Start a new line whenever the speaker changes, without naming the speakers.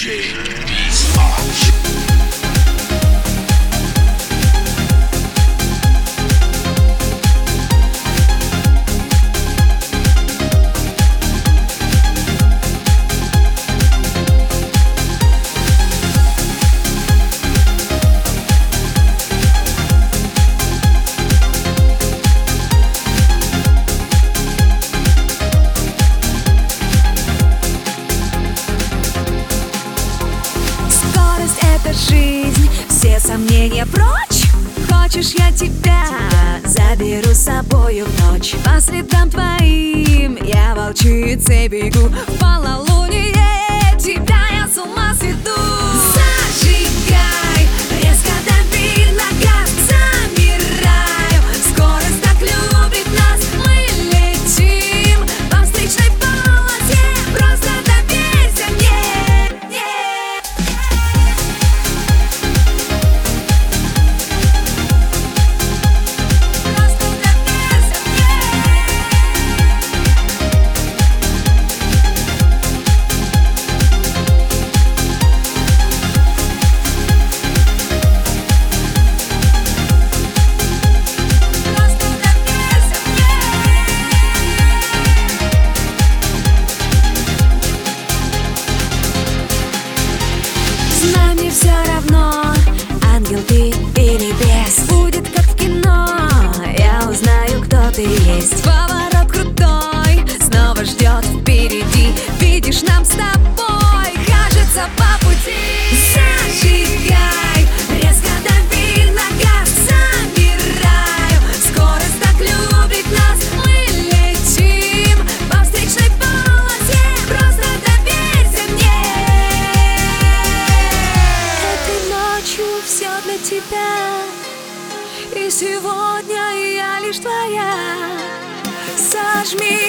DJ Beast.
Жизнь, все сомнения прочь. Хочешь, я тебя заберу с собою в ночь. По следам твоим я волчицей бегу. В полнолуние тебя я с ума сведу. Зажигай, резко дави на газ, замираю. Скорость так любит нас, мы летим по встречной полосе. Просто доверься мне. Мне все равно, ангел ты или бес. Будет как в кино, я узнаю, кто ты есть. Поворот крутой, снова ждет впереди. Видишь, нам с тобой кажется по пути. Зажигай, резко дави на газ, замираю. Скорость так любит нас, мы летим по встречной полосе. Просто доверься мне. Все для тебя, и сегодня я лишь твоя. Сожми